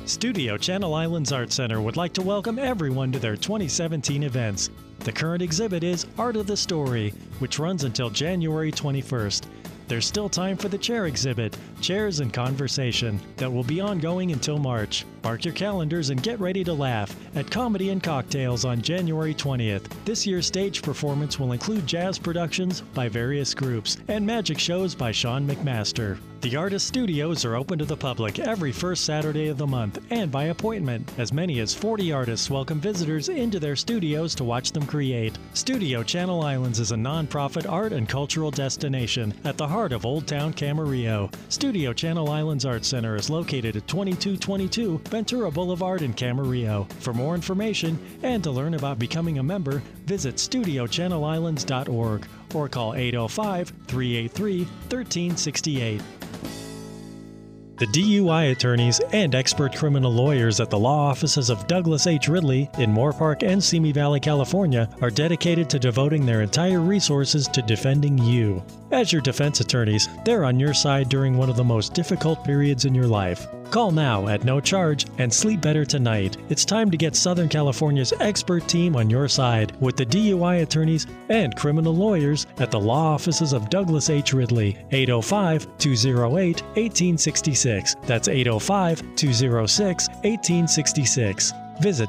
Studio Channel Islands Art Center would like to welcome everyone to their 2017 events. The current exhibit is Art of the Story, which runs until January 21st. There's still time for the chair exhibit, Chairs and Conversation, that will be ongoing until March. Mark your calendars and get ready to laugh at Comedy and Cocktails on January 20th. This year's stage performance will include jazz productions by various groups and magic shows by Sean McMaster. The artist studios are open to the public every first Saturday of the month and by appointment. As many as 40 artists welcome visitors into their studios to watch them create. Studio Channel Islands is a non-profit art and cultural destination at the heart of Old Town Camarillo. Studio Channel Islands Art Center is located at 2222 Ventura Boulevard in Camarillo. For more information and to learn about becoming a member, visit studiochannelislands.org or call 805-383-1368. The DUI attorneys and expert criminal lawyers at the law offices of Douglas H. Ridley in Moorpark and Simi Valley, California, are dedicated to devoting their entire resources to defending you. As your defense attorneys, they're on your side during one of the most difficult periods in your life. Call now at no charge and sleep better tonight. It's time to get Southern California's expert team on your side with the DUI attorneys and criminal lawyers at the law offices of Douglas H. Ridley, 805-208-1866. That's 805-206-1866. Visit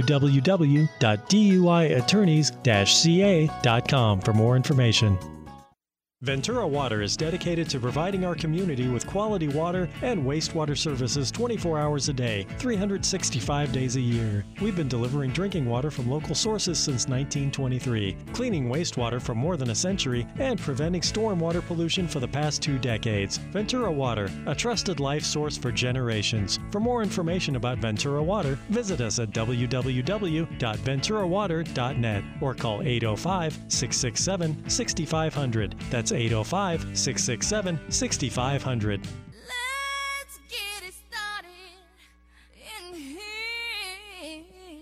www.duiattorneys-ca.com for more information. Ventura Water is dedicated to providing our community with quality water and wastewater services 24 hours a day, 365 days a year. We've been delivering drinking water from local sources since 1923, cleaning wastewater for more than a century, and preventing stormwater pollution for the past 2 decades. Ventura Water, a trusted life source for generations. For more information about Ventura Water, visit us at www.venturawater.net or call 805-667-6500. That's 805-667-6500. Let's get it started in here.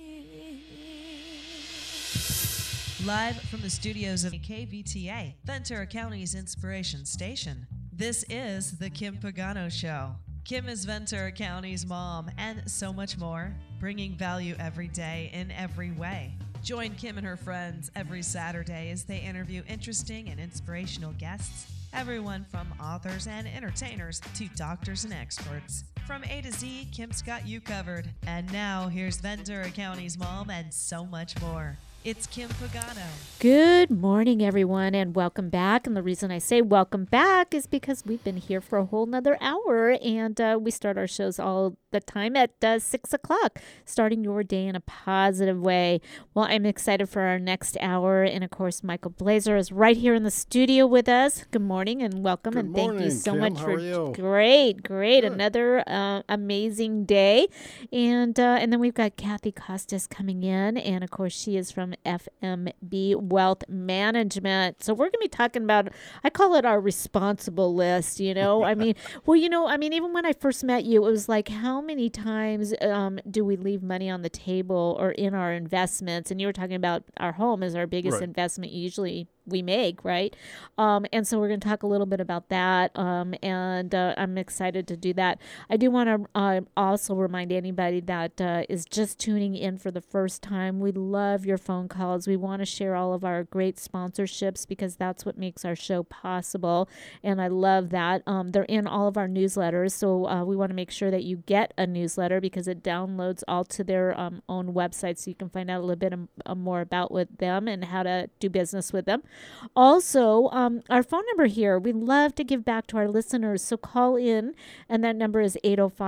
Live from the studios of KVTA, Ventura County's inspiration station. This is The Kim Pagano Show. Kim is Ventura County's mom and so much more, bringing value every day in every way. Join Kim and her friends every Saturday as they interview interesting and inspirational guests, everyone from authors and entertainers to doctors and experts. From A to Z, Kim's got you covered. And now, here's Ventura County's mom and so much more. It's Kim Pagano. Good morning, everyone, and welcome back. And the reason I say welcome back is because we've been here for a whole nother hour, and we start our shows all the time at 6 o'clock, starting your day in a positive way. Well, I'm excited for our next hour, and of course, Michael Blazer is right here in the studio with us. Good morning and welcome, Good and thank morning, you so Kim. much How for are you? great, Good. another amazing day, and then we've got Kathy Costas coming in, and of course, she is from FMB Wealth Management. So we're going to be talking about, I call it our responsible list, I mean, even when I first met you, it was like, how many times do we leave money on the table or in our investments? And you were talking about our home is our biggest Right. investment usually we make, right? And so we're going to talk a little bit about that, and I'm excited to do that. I do want to also remind anybody that is just tuning in for the first time, we love your phone calls. We want to share all of our great sponsorships because that's what makes our show possible, and I love that. They're in all of our newsletters, so we want to make sure that you get a newsletter because it downloads all to their own website, so you can find out a little bit more about with them and how to do business with them. Also, our phone number here, we love to give back to our listeners, so call in, and that number is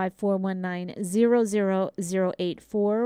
805-419-0008,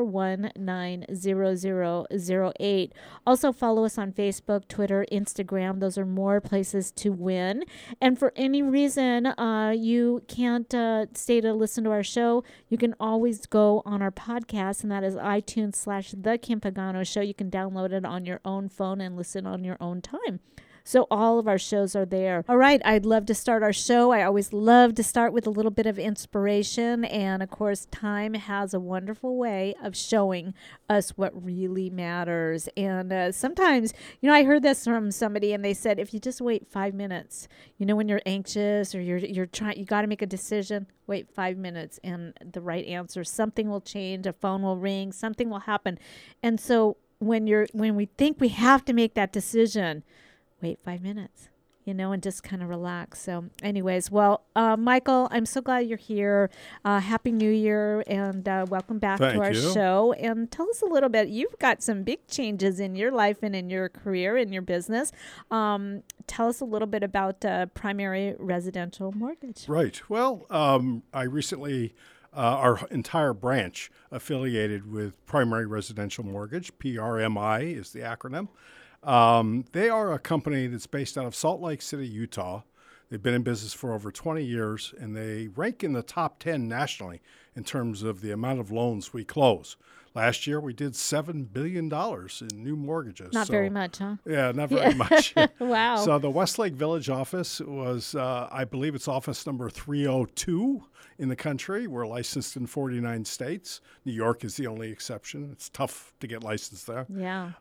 419-0008. Also, follow us on Facebook, Twitter, Instagram. Those are more places to win. And for any reason you can't stay to listen to our show, you can always go on our podcast, and that is iTunes /The Kim Pagano Show. You can download it on your own phone and listen on your own time. So all of our shows are there. All right, I'd love to start our show. I always love to start with a little bit of inspiration. And of course, time has a wonderful way of showing us what really matters. And sometimes, I heard this from somebody and they said, if you just wait 5 minutes, when you're anxious or you're trying, you got to make a decision, wait 5 minutes and the right answer, something will change, a phone will ring, something will happen. And so when we think we have to make that decision, wait 5 minutes, and just kind of relax. So anyways, well, Michael, I'm so glad you're here. Happy New Year and welcome back to our show. And tell us a little bit, you've got some big changes in your life and in your career, in your business. Tell us a little bit about Primary Residential Mortgage. Right. Well, I recently, our entire branch affiliated with Primary Residential Mortgage, PRMI is the acronym. They are a company that's based out of Salt Lake City, Utah. They've been in business for over 20 years, and they rank in the top 10 nationally in terms of the amount of loans we close. Last year, we did $7 billion in new mortgages. Not very much, huh? Yeah, not very much. Wow. So the Westlake Village office was, I believe it's office number 302 in the country. We're licensed in 49 states. New York is the only exception. It's tough to get licensed there. Yeah.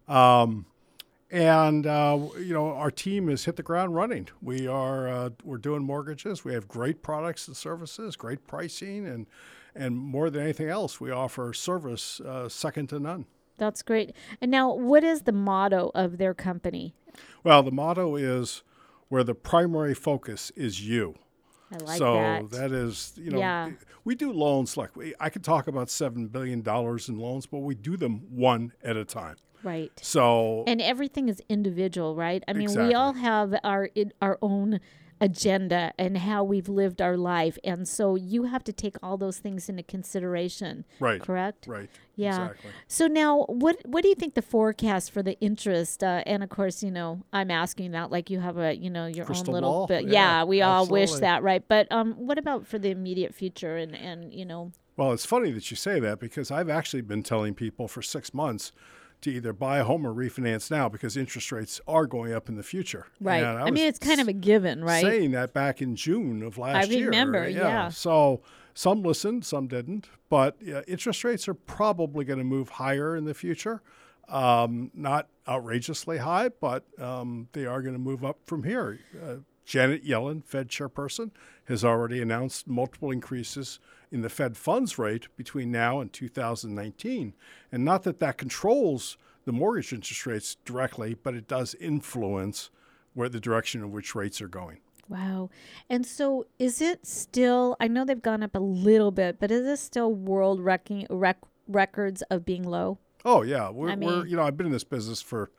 And our team has hit the ground running. We're doing mortgages. We have great products and services, great pricing, and more than anything else, we offer service second to none. That's great. And now, what is the motto of their company? Well, the motto is where the primary focus is you. I like so that. that is, Yeah. we do loans I could talk about $7 billion in loans, but we do them one at a time. Right. So and everything is individual, right? I mean, Exactly. we all have our own agenda and how we've lived our life, and so you have to take all those things into consideration. Right. Correct. Right. Yeah. Exactly. So now, what do you think the forecast for the interest? And of course, I'm asking that like you have your Crystal own little ball? bit. Yeah, we all wish absolutely. that, right? But what about for the immediate future and Well, it's funny that you say that because I've actually been telling people for 6 months to either buy a home or refinance now because interest rates are going up in the future. Right. And I mean, it's kind of a given, right? Saying that back in June of last year. I remember, yeah. So some listened, some didn't. But interest rates are probably going to move higher in the future. Not outrageously high, but they are going to move up from here. Janet Yellen, Fed chairperson, has already announced multiple increases in the Fed funds rate between now and 2019. And not that controls the mortgage interest rates directly, but it does influence where the direction in which rates are going. Wow. And so is it still, I know they've gone up a little bit, but is it still world records of being low? Oh, yeah. I mean- I've been in this business for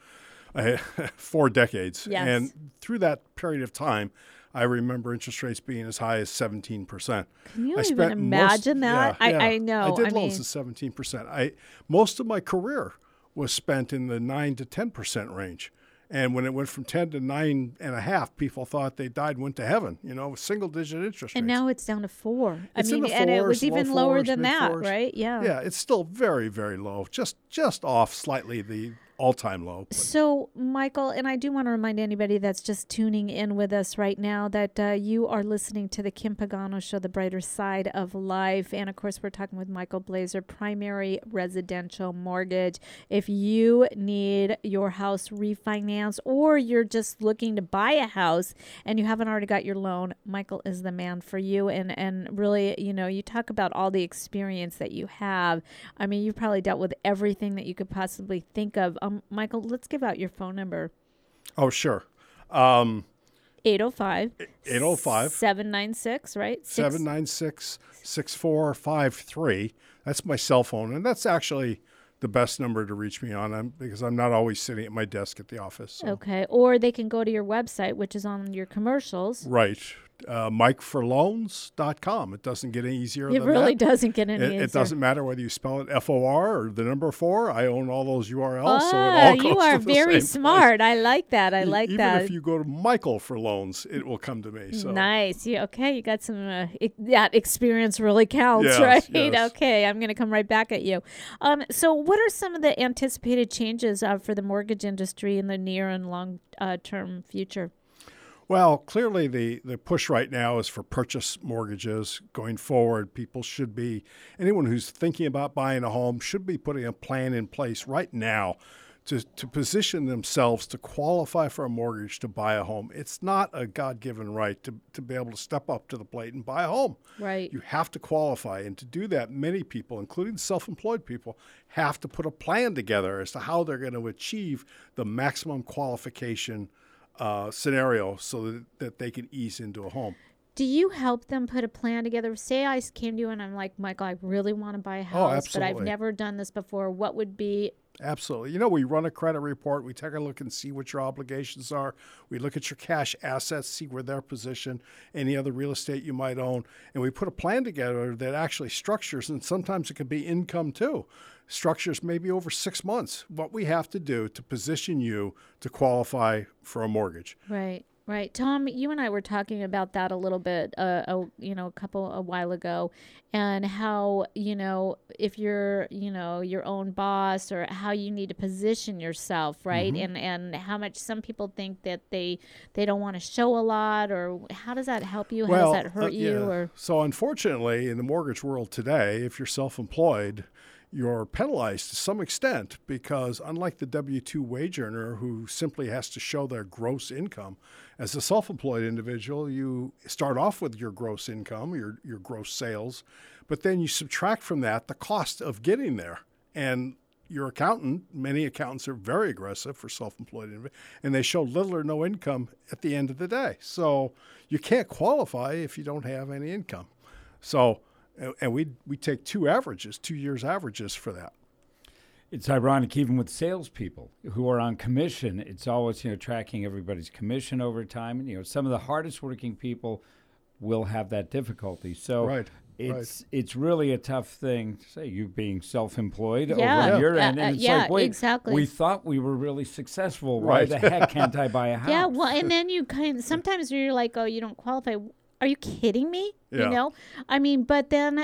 4 decades. Yes. And through that period of time, I remember interest rates being as high as 17%. Can you I even spent imagine that? Yeah, I know. I did I loans mean- at 17%. Most of my career was spent in the 9 to 10% range. And when it went from 10 to 9.5, people thought they died and went to heaven, single-digit interest And rates. now it's down to 4. It's in the and it was fours, low even lower fours, than that, mid-fours. right? Yeah. Yeah, it's still very, very low, just off slightly the all-time low. But So, Michael, and I do want to remind anybody that's just tuning in with us right now that you are listening to the Kim Pagano Show, The Brighter Side of Life. And, of course, we're talking with Michael Blazer, Primary Residential Mortgage. If you need your house refinanced or you're just looking to buy a house and you haven't already got your loan, Michael is the man for you. And really, you talk about all the experience that you have. I mean, you've probably dealt with everything that you could possibly think of. Michael, let's give out your phone number. Oh, sure. 805 796, right? 796-6453. That's my cell phone, and that's actually the best number to reach me on because I'm not always sitting at my desk at the office. So. Okay. Or they can go to your website, which is on your commercials. Right. MikeForLoans.com. It doesn't get any easier It than really that. doesn't get any easier. It doesn't matter whether you spell it F-O-R or the number 4. I own all those URLs, so it all goes you are to the very same smart. I like that. I place. like Even that. if you go to Michael for loans, it will come to me. So. Nice. Okay, you got some that experience really counts, Yes, right? yes. Okay, I'm going to come right back at you. So what are some of the anticipated changes for the mortgage industry in the near and long term future? Well, clearly the push right now is for purchase mortgages. Going forward, anyone who's thinking about buying a home should be putting a plan in place right now to position themselves to qualify for a mortgage to buy a home. It's not a God-given right to be able to step up to the plate and buy a home. Right. You have to qualify. And to do that, many people, including self-employed people, have to put a plan together as to how they're going to achieve the maximum qualification scenario so that they can ease into a home. Do you help them put a plan together? Say I came to you and I'm like, Michael, I really want to buy a house, but I've absolutely. never done this before. What would be Absolutely. We run a credit report. We take a look and see what your obligations are. We look at your cash assets, see where they're positioned, any other real estate you might own. And we put a plan together that actually structures, and sometimes it can be income too, structures maybe over 6 months, what we have to do to position you to qualify for a mortgage. Right, right. Tom, you and I were talking about that a little bit, a while ago, and how, if you're, your own boss, or how you need to position yourself, right? Mm-hmm. And how much some people think that they don't want to show a lot, or how does that help you? How does that hurt you? Yeah. Or So unfortunately, in the mortgage world today, if you're self-employed, you're penalized to some extent because unlike the W-2 wage earner who simply has to show their gross income, as a self-employed individual, you start off with your gross income, your gross sales, but then you subtract from that the cost of getting there. And your accountant, many accountants are very aggressive for self-employed, and they show little or no income at the end of the day. So you can't qualify if you don't have any income. So, and we take 2 years averages for that. It's ironic, even with salespeople who are on commission, it's always, tracking everybody's commission over time. And, some of the hardest working people will have that difficulty. So Right. It's really a tough thing to say, you being self-employed Yeah. over on your end. And it's yeah, like, wait, exactly. we thought we were really successful. Why Right. the heck can't I buy a house? yeah, well, and then you sometimes you're like, oh, you don't qualify. Are you kidding me? Yeah. I mean, but then,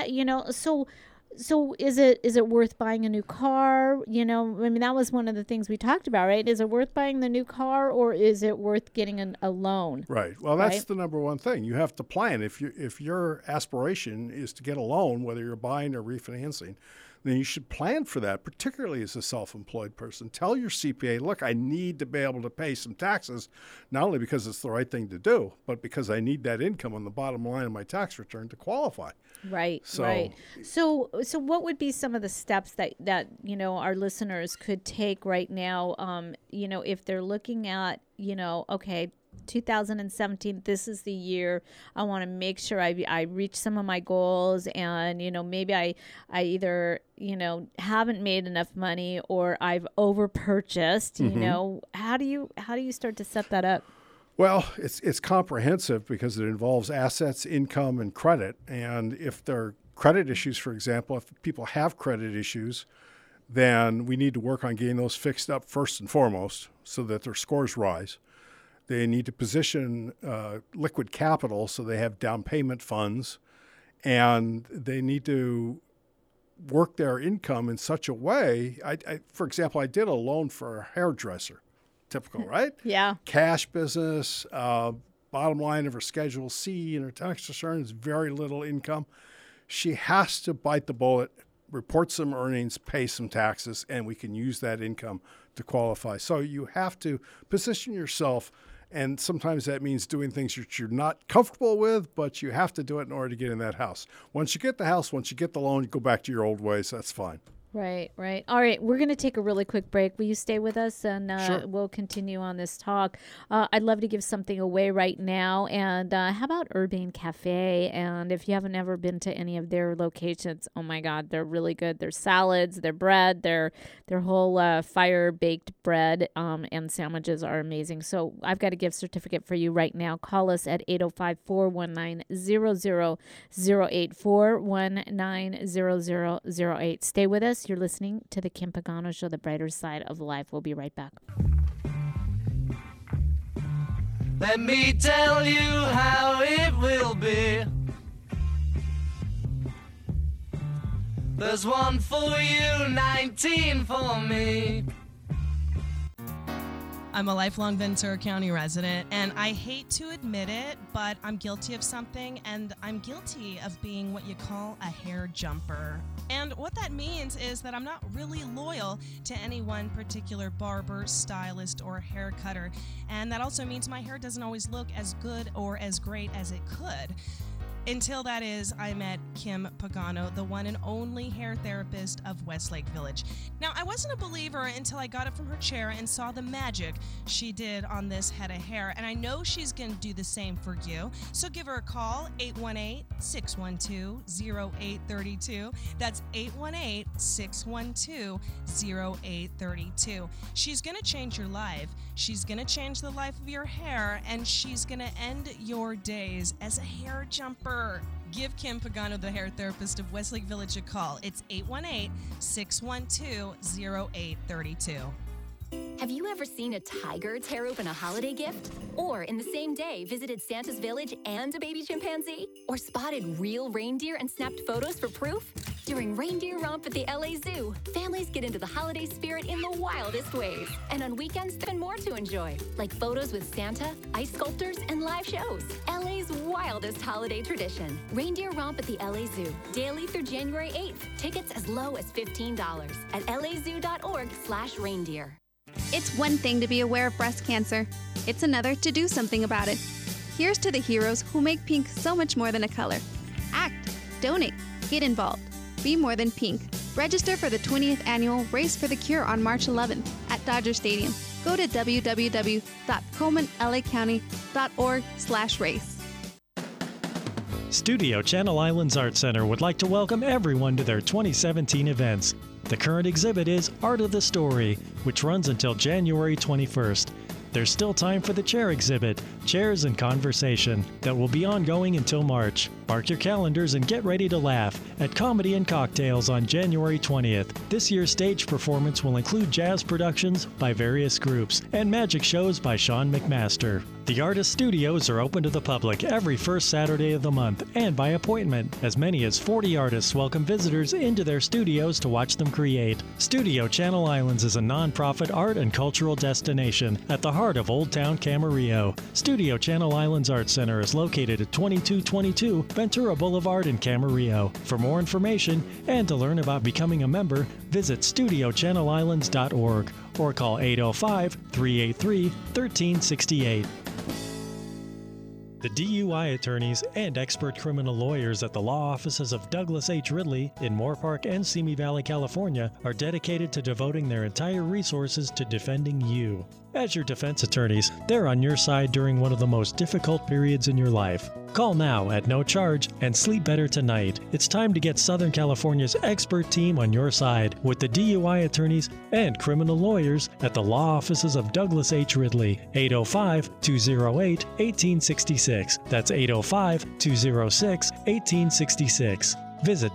so is it worth buying a new car? I mean, that was one of the things we talked about, right? Is it worth buying the new car, or is it worth getting a loan? Right. Well, that's Right. the number one thing. You have to plan. If your aspiration is to get a loan, whether you're buying or refinancing, then you should plan for that, particularly as a self-employed person. Tell your CPA, look, I need to be able to pay some taxes, not only because it's the right thing to do, but because I need that income on the bottom line of my tax return to qualify. Right, So- right. So what would be some of the steps that our listeners could take right now? If they're looking at, okay, 2017, this is the year I want to make sure I reach some of my goals, and maybe I either haven't made enough money, or I've over purchased. How do you start to set that up? Well, it's comprehensive because it involves assets, income, and credit. And if there are credit issues, for example, if people have credit issues, then we need to work on getting those fixed up first and foremost so that their scores rise. They need to position liquid capital so they have down payment funds, and they need to work their income in such a way. For example, I did a loan for a hairdresser. Typical, right? Yeah. Cash business, bottom line of her Schedule C and her tax return is very little income. She has to bite the bullet, report some earnings, pay some taxes, and we can use that income to qualify. So you have to position yourself, and sometimes that means doing things that you're not comfortable with, but you have to do it in order to get in that house. Once you get the house, once you get the loan, you go back to your old ways. That's fine. Right, right. All right, we're going to take a really quick break. Will you stay with us and Sure. we'll continue on this talk? I'd love to give something away right now. And how about Urbane Cafe? And if you haven't ever been to any of their locations, oh my God, they're really good. Their salads, their bread, their whole fire-baked bread and sandwiches are amazing. So I've got a gift certificate for you right now. Call us at 805-419-0008, 419-0008. Stay with us. You're listening to the Kim Pagano Show, the brighter side of life. We'll be right back. Let me tell you how it will be. There's one for you, 19 for me. I'm a lifelong Ventura County resident, and I hate to admit it, but I'm guilty of something, and I'm guilty of being what you call a hair jumper. And what that means is that I'm not really loyal to any one particular barber, stylist, or hair cutter. And that also means my hair doesn't always look as good or as great as it could. Until that is, I met Kim Pagano, the one and only hair therapist of Westlake Village. Now, I wasn't a believer until I got up from her chair and saw the magic she did on this head of hair, and I know she's going to do the same for you. So give her a call, 818-612-0832. That's 818-612-0832. She's going to change your life. She's going to change the life of your hair, and she's going to end your days as a hair jumper. Give Kim Pagano, the hair therapist of Westlake Village, a call. It's 818-612-0832. Have you ever seen a tiger tear open a holiday gift? Or in the same day visited Santa's village and a baby chimpanzee? Or spotted real reindeer and snapped photos for proof? During Reindeer Romp at the LA Zoo, families get into the holiday spirit in the wildest ways. And on weekends, even more to enjoy, like photos with Santa, ice sculptors, and live shows. LA's wildest holiday tradition. Reindeer Romp at the LA Zoo, daily through January 8th. Tickets as low as $15 at lazoo.org/reindeer. It's one thing to be aware of breast cancer. It's another to do something about it. Here's to the heroes who make pink so much more than a color. Act, donate, get involved. Be more than pink. Register for the 20th annual Race for the Cure on March 11th at Dodger Stadium. Go to www.colemanlaccounty.org/race. Studio Channel Islands Art Center would like to welcome everyone to their 2017 events. The current exhibit is Art of the Story, which runs until January 21st. There's still time for the chair exhibit, Chairs and Conversation, that will be ongoing until March. Mark your calendars and get ready to laugh at Comedy and Cocktails on January 20th. This year's stage performance will include jazz productions by various groups and magic shows by Sean McMaster. The artist studios are open to the public every first Saturday of the month and by appointment. As many as 40 artists welcome visitors into their studios to watch them create. Studio Channel Islands is a non-profit art and cultural destination at the heart of Old Town Camarillo. Studio Channel Islands Art Center is located at 2222 Ventura Boulevard in Camarillo. For more information and to learn about becoming a member, visit studiochannelislands.org or call 805-383-1368. The DUI attorneys and expert criminal lawyers at the law offices of Douglas H. Ridley in Moorpark and Simi Valley, California, are dedicated to devoting their entire resources to defending you. As your defense attorneys, they're on your side during one of the most difficult periods in your life. Call now at no charge and sleep better tonight. It's time to get Southern California's expert team on your side with the DUI attorneys and criminal lawyers at the law offices of Douglas H. Ridley, 805-208-1866. That's 805-206-1866. Visit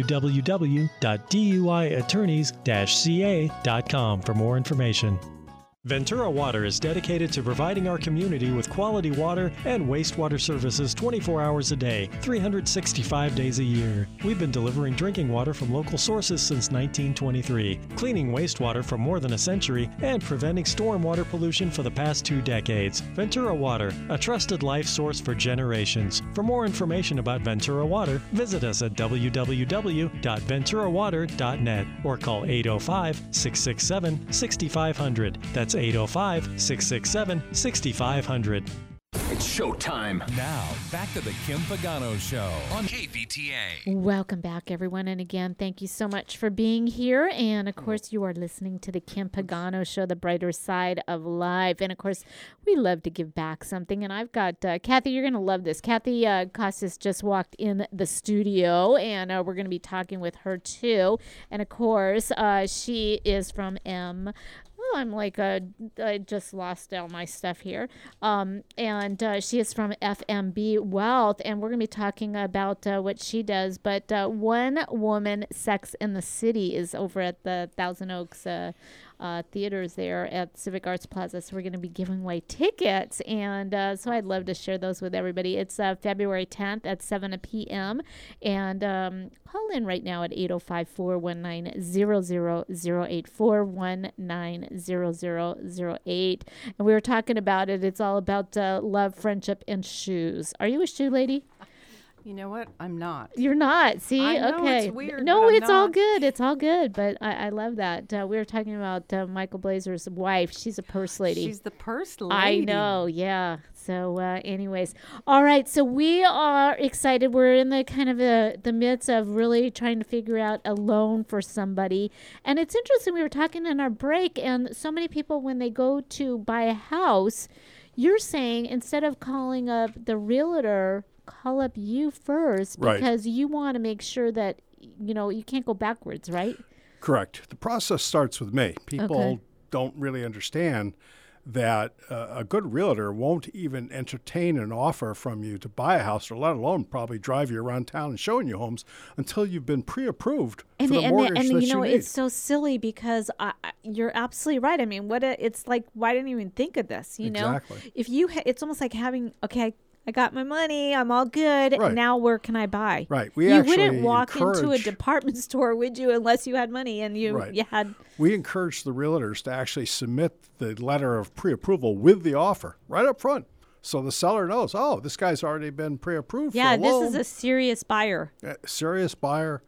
www.duiattorneys-ca.com for more information. Ventura Water is dedicated to providing our community with quality water and wastewater services 24 hours a day, 365 days a year. We've been delivering drinking water from local sources since 1923, cleaning wastewater for more than a century, and preventing stormwater pollution for the past 2 decades. Ventura Water, a trusted life source for generations. For more information about Ventura Water, visit us at www.venturawater.net or call 805-667-6500. That's 805-667-6500. It's showtime. Now, back to the Kim Pagano Show on KVTA. Welcome back, everyone. And again, thank you so much for being here. And, of course, you are listening to the Kim Pagano Show, the brighter side of life. And, of course, we love to give back something. And I've got Kathy, you're going to love this. Kathy Costas just walked in the studio, and we're going to be talking with her, too. And, of course, she is from I'm like, I just lost all my stuff here. And she is from FMB Wealth, and we're going to be talking about what she does. But One Woman Sex in the City is over at the Thousand Oaks theaters there at Civic Arts Plaza. So we're going to be giving away tickets. And so I'd love to share those with everybody. It's February 10th at 7 p.m. And call in right now at 805-419-0008, 419-0008. And we were talking about it. It's all about love, friendship, and shoes. Are you a shoe lady? You know what? I'm not. You're not. See? I know okay. It's weird. No, it's all not. good. It's all good. But I love that. We were talking about Michael Blazer's wife. She's a purse lady. She's the purse lady. I know. Yeah. So anyways. All right. So we are excited. We're in the kind of the midst of really trying to figure out a loan for somebody. And it's interesting. We were talking in our break, and so many people, when they go to buy a house, you're saying instead of calling up the realtor, call up you first, because you want to make sure that, you can't go backwards, right? Correct. The process starts with me. People don't really understand that a good realtor won't even entertain an offer from you to buy a house, or let alone probably drive you around town and showing you homes until you've been pre-approved for the mortgage that you need. It's so silly because you're absolutely right. I mean, it's like, why didn't you even think of this? Exactly. If you, it's almost like having, I got my money, I'm all good. Right. Now where can I buy? Right. You wouldn't walk into a department store, would you, unless you had money and you had. We encourage the realtors to actually submit the letter of pre-approval with the offer right up front, so the seller knows, oh, this guy's already been pre-approved for a loan. Yeah, this is a serious buyer. Serious buyer.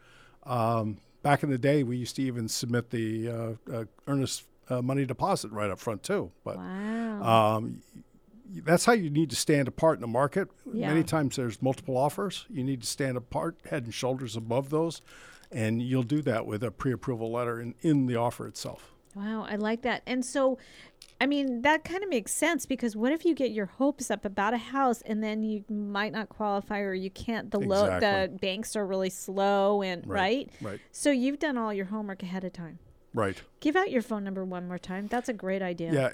Back in the day, we used to even submit the earnest money deposit right up front too. But wow. That's how you need to stand apart in the market. Yeah. Many times there's multiple offers. You need to stand apart, head and shoulders above those, and you'll do that with a pre-approval letter in the offer itself. Wow, I like that. And so, I mean, that kind of makes sense, because what if you get your hopes up about a house and then you might not qualify, or you can't, the banks are really slow, and right? So you've done all your homework ahead of time. Right. Give out your phone number one more time. That's a great idea. Yeah,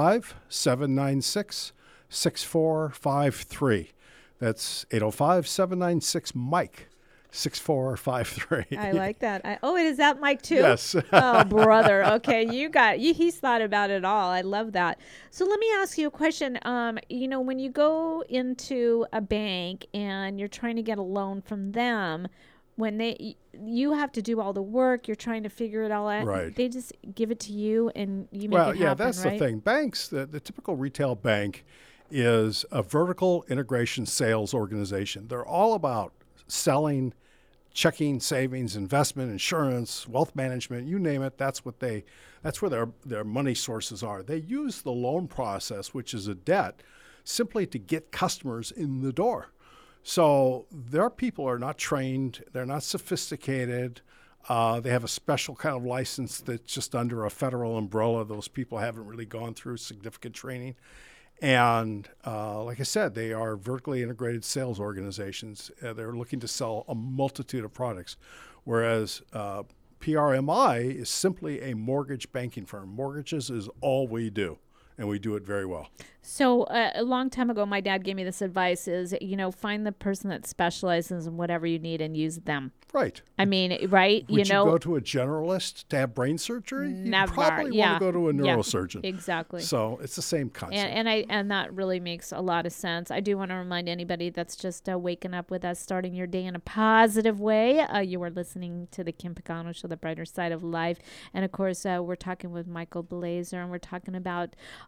805-796-6453. That's 805-796-MIKE. 6453. I like that. Is that Mike too? Yes. Oh, brother. Okay, he's thought about it all. I love that. So let me ask you a question. When you go into a bank and you're trying to get a loan from them, you have to do all the work, you're trying to figure it all out. Right. They just give it to you and you make it happen, that's right? the thing. Banks, the typical retail bank is a vertical integration sales organization. They're all about selling checking, savings, investment, insurance, wealth management, you name it. That's where their money sources are. They use the loan process, which is a debt, simply to get customers in the door. So their people are not trained. They're not sophisticated. They have a special kind of license that's just under a federal umbrella. Those people haven't really gone through significant training. And like I said, they are vertically integrated sales organizations. They're looking to sell a multitude of products, whereas PRMI is simply a mortgage banking firm. Mortgages is all we do, and we do it very well. So a long time ago, my dad gave me this advice is, find the person that specializes in whatever you need and use them. Right. I mean, right? Would you go to a generalist to have brain surgery? Never. You probably want to go to a neurosurgeon. Yeah, exactly. So it's the same concept. And that really makes a lot of sense. I do want to remind anybody that's just waking up with us, starting your day in a positive way. You are listening to the Kim Pagano Show, the brighter side of life. And, of course, we're talking with Michael Blazer, and we're talking about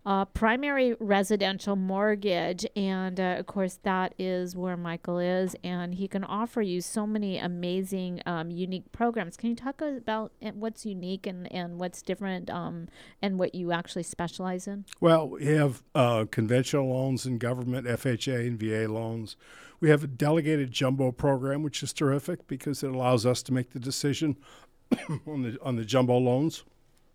primary residential mortgage. And of course, that is where Michael is. And he can offer you so many amazing, unique programs. Can you talk about what's unique and what's different and what you actually specialize in? Well, we have conventional loans and government, FHA and VA loans. We have a delegated jumbo program, which is terrific because it allows us to make the decision on the jumbo loans.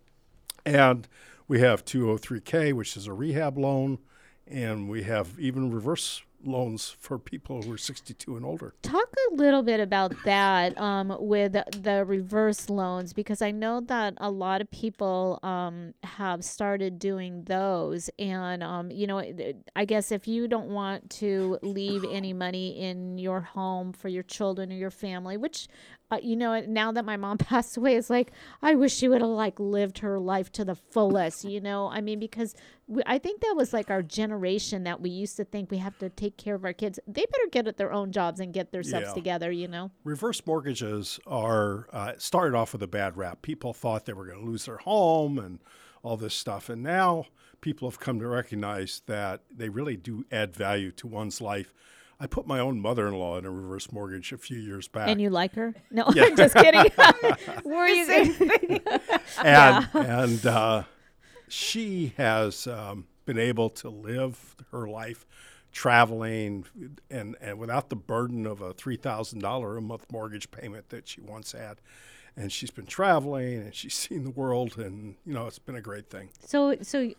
And we have 203K, which is a rehab loan, and we have even reverse loans for people who are 62 and older. Talk a little bit about that with the reverse loans, because I know that a lot of people have started doing those. And, I guess if you don't want to leave any money in your home for your children or your family, which now that my mom passed away, it's like, I wish she would have lived her life to the fullest, because I think that was our generation that we used to think we have to take care of our kids. They better get at their own jobs and get themselves together, Reverse mortgages are started off with a bad rap. People thought they were going to lose their home and all this stuff. And now people have come to recognize that they really do add value to one's life. I put my own mother-in-law in a reverse mortgage a few years back. And you like her? No, I'm just kidding. Were you saying? And she has been able to live her life traveling and without the burden of a $3,000 a month mortgage payment that she once had. And she's been traveling and she's seen the world, and it's been a great thing. So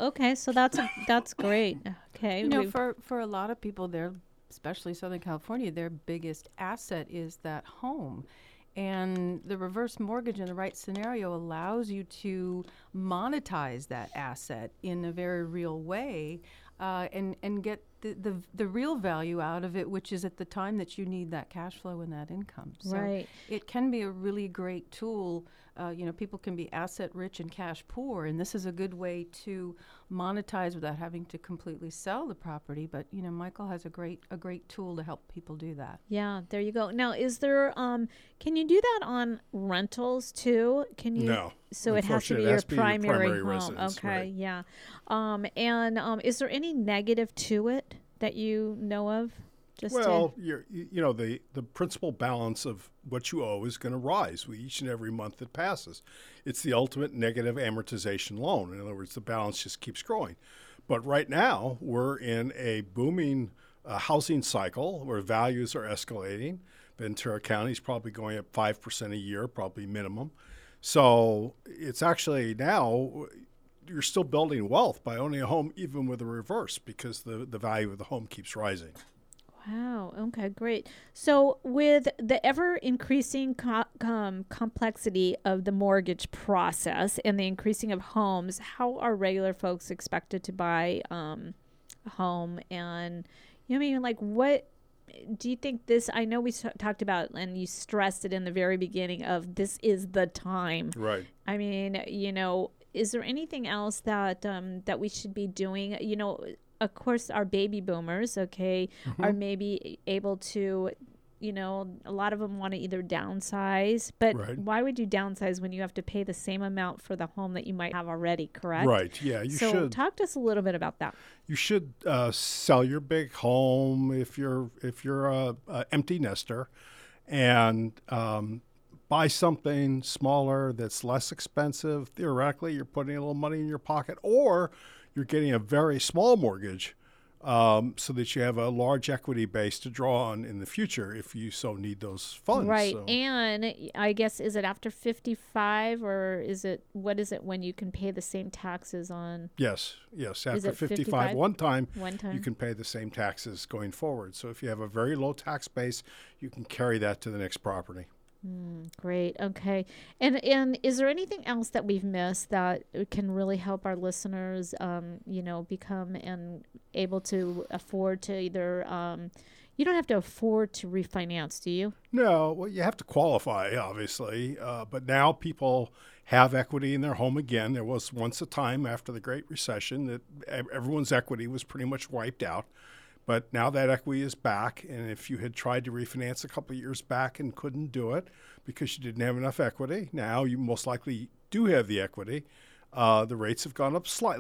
that's great. Okay, for a lot of people, especially Southern California, their biggest asset is that home. And the reverse mortgage in the right scenario allows you to monetize that asset in a very real way and get the real value out of it, which is at the time that you need that cash flow and that income. So right. It can be a really great tool. People can be asset rich and cash poor, and this is a good way to monetize without having to completely sell the property. But Michael has a great tool to help people do that. Yeah, there you go. Now, is there can you do that on rentals too? Can you? No. So it has to be your primary home. Residence, okay, right. Yeah. And is there any negative to it that you know of? The principal balance of what you owe is going to rise with each and every month that passes. It's the ultimate negative amortization loan. In other words, the balance just keeps growing. But right now, we're in a booming housing cycle where values are escalating. Ventura County is probably going up 5% a year, probably minimum. So it's actually now you're still building wealth by owning a home, even with a reverse, because the value of the home keeps rising. Wow. Okay, great. So with the ever-increasing complexity of the mortgage process and the increasing of homes, how are regular folks expected to buy a home? And, what do you think this, I know we talked about, and you stressed it in the very beginning of this is the time. Right. I mean, is there anything else that that we should be doing? Of course, our baby boomers, are maybe able to, a lot of them want to either downsize, but right. Why would you downsize when you have to pay the same amount for the home that you might have already, correct? Right, yeah, you should. So talk to us a little bit about that. You should sell your big home if you're a empty nester and buy something smaller that's less expensive. Theoretically, you're putting a little money in your pocket, or you're getting a very small mortgage so that you have a large equity base to draw on in the future if you so need those funds. Right. So. And I guess, is it after 55 or what is it when you can pay the same taxes on? Yes. After 55, one time, you can pay the same taxes going forward. So if you have a very low tax base, you can carry that to the next property. Great. Okay. And is there anything else that we've missed that can really help our listeners, become and able to afford to either, you don't have to afford to refinance, do you? No. Well, you have to qualify, obviously. But now people have equity in their home again. There was once a time after the Great Recession that everyone's equity was pretty much wiped out. But now that equity is back, and if you had tried to refinance a couple of years back and couldn't do it because you didn't have enough equity, now you most likely do have the equity. The rates have gone up slightly,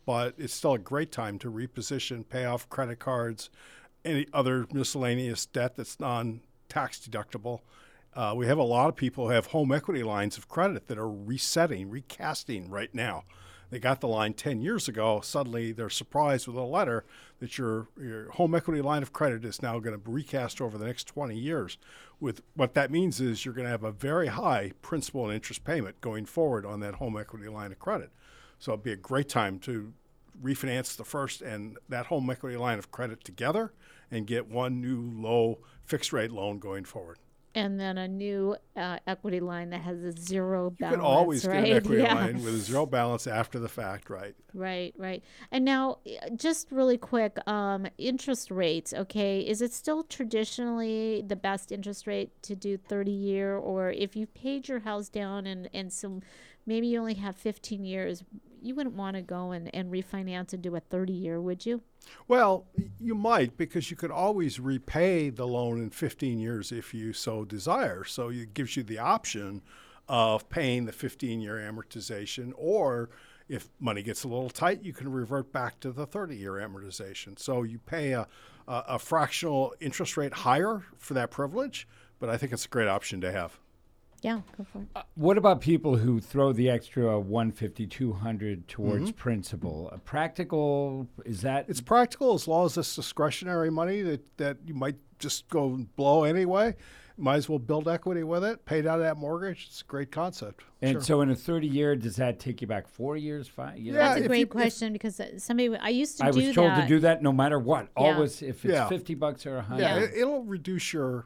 but it's still a great time to reposition, pay off credit cards, any other miscellaneous debt that's non-tax deductible. We have a lot of people who have home equity lines of credit that are recasting right now. They got the line 10 years ago. Suddenly they're surprised with a letter that your home equity line of credit is now going to recast over the next 20 years. With what that means is you're going to have a very high principal and interest payment going forward on that home equity line of credit. So it'd be a great time to refinance the first and that home equity line of credit together and get one new low fixed rate loan going forward. And then a new equity line that has a zero balance. You can always right? get an equity Yeah. line with a zero balance after the fact, right? Right. And now, just really quick, interest rates, okay, is it still traditionally the best interest rate to do 30-year? Or if you paid your house down and some, maybe you only have 15 years, you wouldn't want to go and refinance and do a 30-year, would you? Well, you might, because you could always repay the loan in 15 years if you so desire. So it gives you the option of paying the 15-year amortization, or if money gets a little tight, you can revert back to the 30-year amortization. So you pay a fractional interest rate higher for that privilege, but I think it's a great option to have. Yeah, go for it. What about people who throw the extra $150, $200 towards principal? Practical, is that? It's practical as long as it's discretionary money that you might just go and blow anyway. Might as well build equity with it, pay down that mortgage. It's a great concept. And Sure. so in a 30-year, does that take you back 4 years, 5 years? That's a great question, because somebody, I used to do that. I was told to do that no matter what. Yeah. Always, if it's $50 or $100. Yeah, it'll reduce your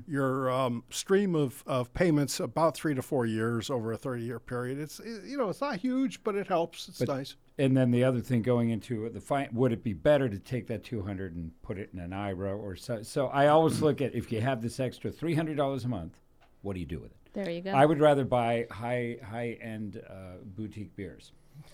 stream of payments about 3 to 4 years over a 30-year period. It's not huge, but it helps. It's nice. And then the other thing going into would it be better to take that $200 and put it in an IRA or so? So I always look at, if you have this extra $300 a month, what do you do with it? There you go. I would rather buy high-end boutique beers.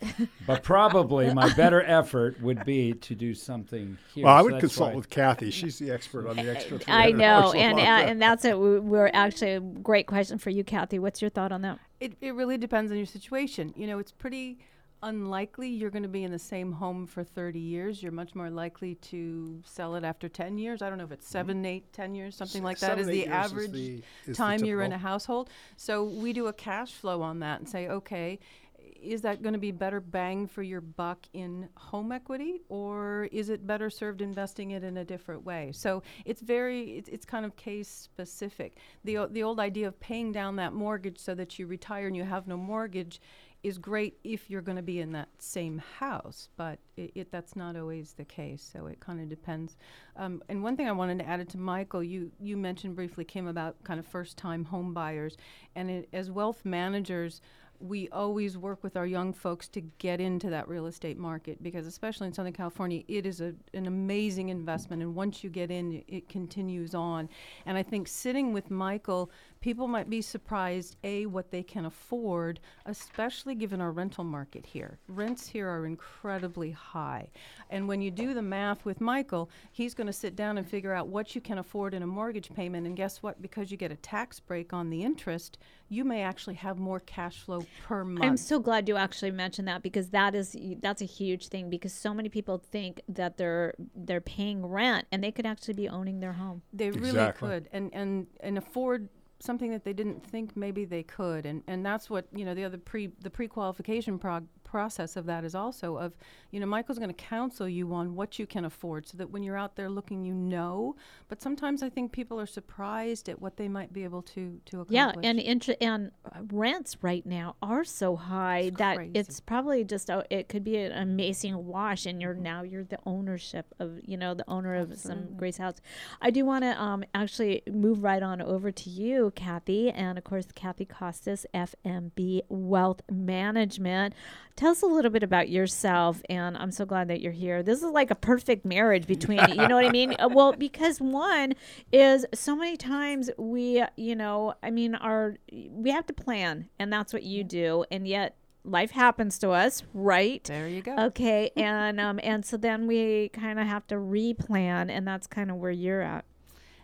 But probably my better effort would be to do something here. Well, I So would that's consult why- with Kathy. She's the expert on the extra $300 I know, a and month. that's it. We're actually a great question for you, Kathy. What's your thought on that? It really depends on your situation. It's pretty unlikely you're going to be in the same home for 30 years. You're much more likely to sell it after 10 years. I don't know if it's 7, 8, 10 years, something like that 7, is 8 the years average is the time you're in a typical. household. So we do a cash flow on that and say, okay, is that going to be better bang for your buck in home equity, or is it better served investing it in a different way? So it's kind of case specific. The old idea of paying down that mortgage so that you retire and you have no mortgage is great if you're going to be in that same house, but that's not always the case. So it kind of depends. And one thing I wanted to add to Michael, you mentioned briefly, Kim, about kind of first-time home buyers, and as wealth managers, we always work with our young folks to get into that real estate market, because especially in Southern California, it is an amazing investment. And once you get in, it continues on. And I think sitting with Michael, people might be surprised, A, what they can afford, especially given our rental market here. Rents here are incredibly high. And when you do the math with Michael, he's going to sit down and figure out what you can afford in a mortgage payment. And guess what? Because you get a tax break on the interest, you may actually have more cash flow per month. I'm so glad you actually mentioned that, because that's a huge thing, because so many people think that they're paying rent and they could actually be owning their home. They really could, and afford something that they didn't think maybe they could, and that's what the other pre-qualification process of that is also of Michael's going to counsel you on what you can afford, so that when you're out there looking, but sometimes I think people are surprised at what they might be able to accomplish. Yeah, and rents right now are so high that it's probably just it could be an amazing wash, and you're the ownership of the owner of some great house. I do want to actually move right on over to you, Kathy, and of course Kathy Costas, FMB Wealth Management. Tell us a little bit about yourself, and I'm so glad that you're here. This is like a perfect marriage between, you know what I mean? Well, because one is so many times we have to plan, and that's what you do, and yet life happens to us, right? There you go. Okay, and so then we kind of have to replan, and that's kind of where you're at.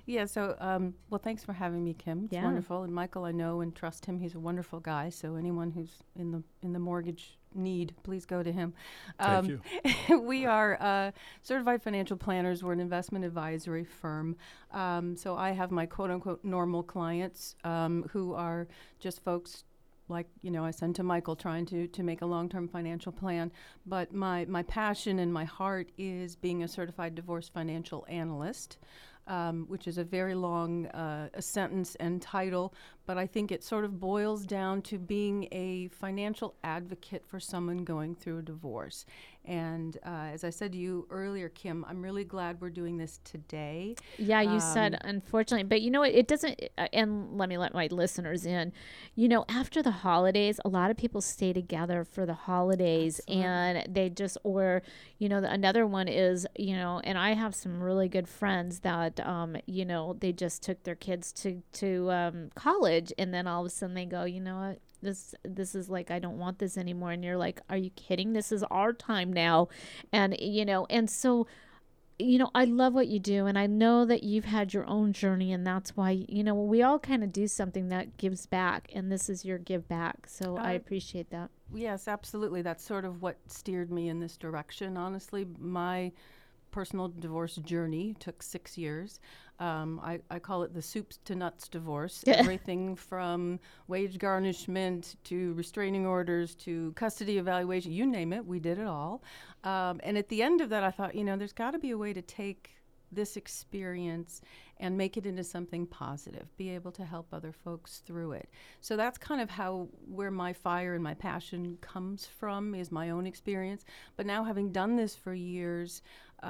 Yeah, so, well, thanks for having me, Kim. It's Yeah. wonderful. And Michael, I know and trust him. He's a wonderful guy. So anyone who's in the mortgage need, please go to him. Thank you. We are certified financial planners. We're an investment advisory firm. So I have my quote-unquote normal clients who are just folks like, I send to Michael trying to make a long-term financial plan. But my passion and my heart is being a certified divorce financial analyst. Which is a very long a sentence and title, but I think it sort of boils down to being a financial advocate for someone going through a divorce. And as I said to you earlier, Kim, I'm really glad we're doing this today. Yeah, you said unfortunately, but it doesn't, and let me let my listeners in, after the holidays, a lot of people stay together for the holidays. Absolutely. And they just, or, another one is, and I have some really good friends that, they just took their kids to college, and then all of a sudden they go, what? This is like, I don't want this anymore. And you're like, are you kidding? This is our time now. And, and so, I love what you do. And I know that you've had your own journey, and that's why, we all kind of do something that gives back, and this is your give back. So I appreciate that. Yes, absolutely. That's sort of what steered me in this direction. Honestly, my personal divorce journey took 6 years. I call it the soups to nuts divorce. Everything from wage garnishment to restraining orders to custody evaluation, you name it, we did it all. And at the end of that, I thought, there's got to be a way to take this experience and make it into something positive, be able to help other folks through it. So that's kind of where my fire and my passion comes from, is my own experience. But now, having done this for years,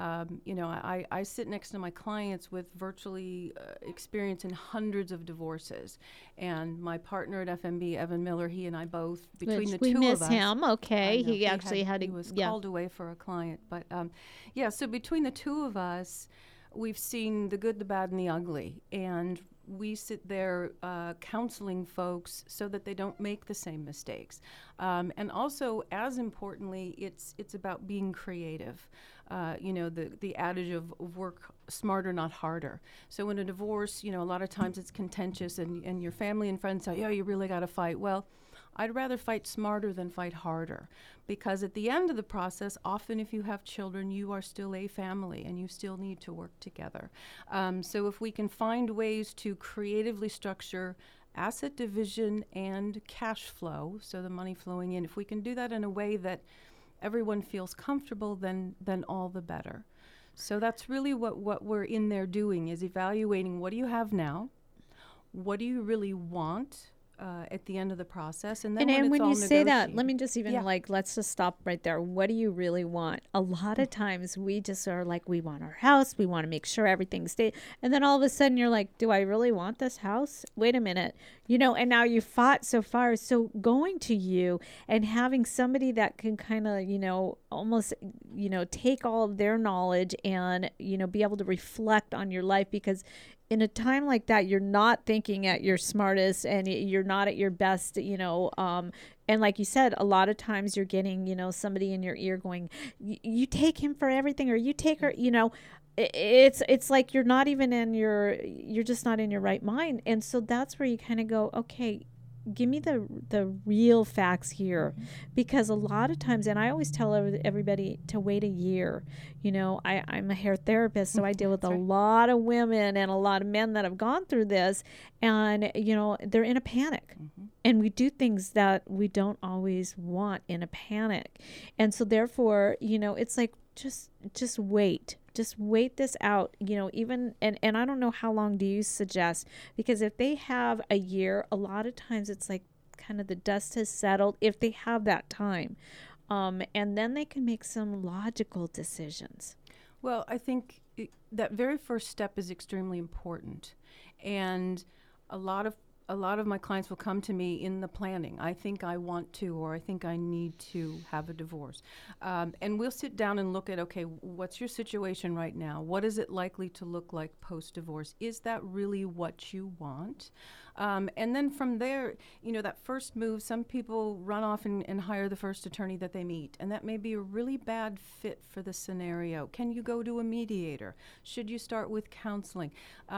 I sit next to my clients with virtually experience in hundreds of divorces. And my partner at FMB, Evan Miller, he and I both, between the two of us. We miss him, okay. He actually had he was called away for a client. But so between the two of us, we've seen the good, the bad, and the ugly. And we sit there counseling folks so that they don't make the same mistakes. And also, as importantly, it's about being creative. The adage of work smarter, not harder. So in a divorce, a lot of times it's contentious, and your family and friends say, you really got to fight. Well, I'd rather fight smarter than fight harder, because at the end of the process, often if you have children, you are still a family and you still need to work together. So if we can find ways to creatively structure asset division and cash flow, so the money flowing in, if we can do that in a way that everyone feels comfortable, then all the better. So that's really what we're in there doing, is evaluating what do you have now, what do you really want at the end of the process, and then when you say that, let me just even let's just stop right there. What do you really want? A lot of times we just are like, we want our house, we want to make sure everything stays, and then all of a sudden you're like, do I really want this house? Wait a minute, and now you fought so far. So going to you and having somebody that can kind of almost take all of their knowledge and be able to reflect on your life, because in a time like that, you're not thinking at your smartest and you're not at your best, and like you said, a lot of times you're getting, somebody in your ear going, you take him for everything, or you take her, it's like you're not even you're just not in your right mind. And so that's where you kind of go, okay, give me the real facts here, because a lot of times, and I always tell everybody to wait a year. I'm a hair therapist, so I deal with a lot of women and a lot of men that have gone through this, and they're in a panic, and we do things that we don't always want in a panic, and so therefore, it's like just wait. Just wait this out, even, and I don't know how long do you suggest, because if they have a year, a lot of times it's like kind of the dust has settled if they have that time. And then they can make some logical decisions. Well, I think that very first step is extremely important. And a lot of my clients will come to me in the planning. I think I want to, or I think I need to have a divorce. And we'll sit down and look at, okay, what's your situation right now? What is it likely to look like post-divorce? Is that really what you want? And then from there, that first move, some people run off and hire the first attorney that they meet, and that may be a really bad fit for the scenario. Can you go to a mediator? Should you start with counseling?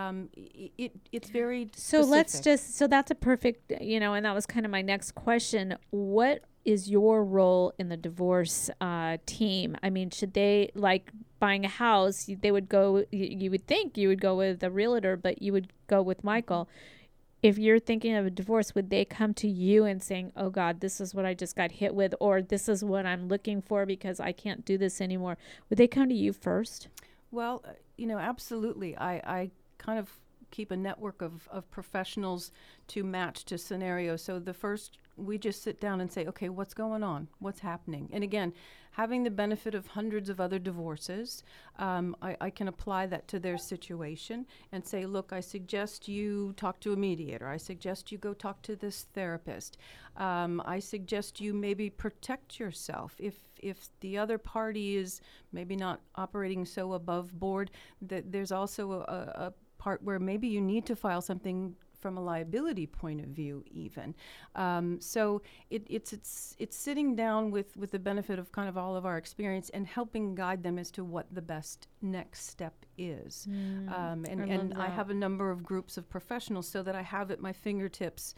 It's very specific. So that's a perfect, and that was kind of my next question. What is your role in the divorce team? I mean, should they, like buying a house, they would go, you would think you would go with a realtor, but you would go with Michael. If you're thinking of a divorce, would they come to you and saying, oh God, this is what I just got hit with, or this is what I'm looking for because I can't do this anymore? Would they come to you first? Well, absolutely. I kind of keep a network of professionals to match to scenarios. So the first, we just sit down and say, okay, what's going on? What's happening? And again, having the benefit of hundreds of other divorces, I can apply that to their situation and say, look, I suggest you talk to a mediator. I suggest you go talk to this therapist. I suggest you maybe protect yourself. If the other party is maybe not operating so above board, that there's also a part where maybe you need to file something from a liability point of view even. So it's sitting down with the benefit of kind of all of our experience and helping guide them as to what the best next step is. And I have a number of groups of professionals so that I have at my fingertips.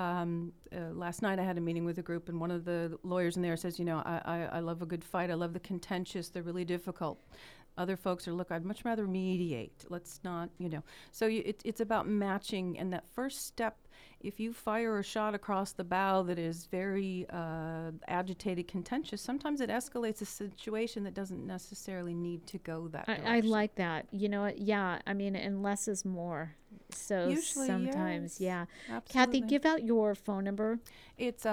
Last night I had a meeting with a group, and one of the lawyers in there says, I love a good fight. I love the contentious. They're really difficult. Other folks are, look, I'd much rather mediate. Let's not, So it's about matching. And that first step, if you fire a shot across the bow that is very agitated, contentious, sometimes it escalates a situation that doesn't necessarily need to go that direction. I like that. You know what? Yeah. I mean, and less is more. So usually, sometimes, yes, yeah. Absolutely. Kathy, give out your phone number. It's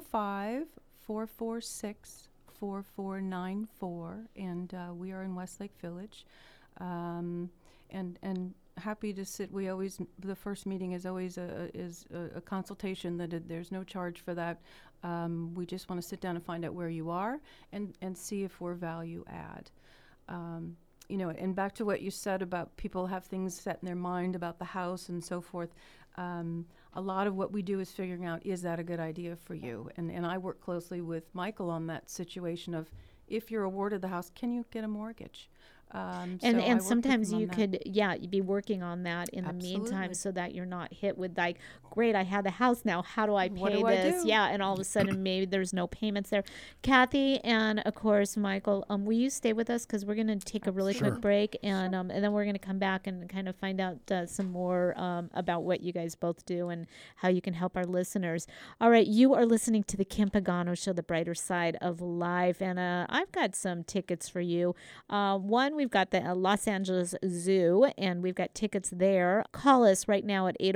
805-446 4494, and we are in Westlake Village, and happy to sit. The first meeting is always a consultation. There's no charge for that. We just want to sit down and find out where you are and see if we're value add. And back to what you said about people have things set in their mind about the house and so forth. A lot of what we do is figuring out, is that a good idea for you? And I work closely with Michael on that situation of, if you're awarded the house, can you get a mortgage? And sometimes you could, you'd be working on that in Absolutely. the meantime, so that you're not hit with like, great, I have the house now, how do I pay What do this? I do? Yeah, and all of a sudden maybe there's no payments there. Kathy and of course Michael, will you stay with us, because we're going to take a really quick break, and then we're going to come back and kind of find out some more about what you guys both do and how you can help our listeners. All right, you are listening to the Kim Pagano Show, the brighter side of life, and I've got some tickets for you. One, we've got the Los Angeles Zoo, and we've got tickets there. Call us right now at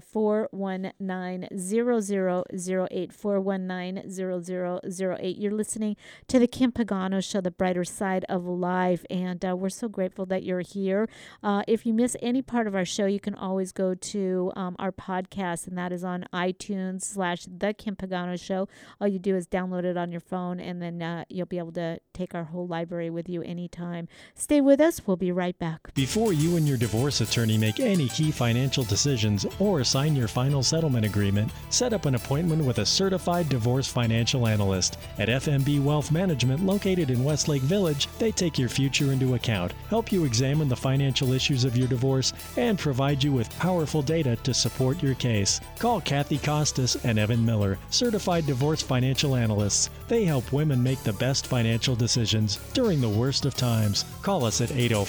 805-419-0008, 419-0008. You're listening to the Kim Pagano Show, the brighter side of life, and we're so grateful that you're here. If you miss any part of our show, you can always go to our podcast, and that is on iTunes /The Kim Pagano Show. All you do is download it on your phone, and then you'll be able to take our whole library with you anytime. Stay with us. We'll be right back. Before you and your divorce attorney make any key financial decisions or sign your final settlement agreement, set up an appointment with a certified divorce financial analyst. At FMB Wealth Management, located in Westlake Village, they take your future into account, help you examine the financial issues of your divorce, and provide you with powerful data to support your case. Call Kathy Costas and Evan Miller, certified divorce financial analysts. They help women make the best financial decisions during the worst of times. Call us at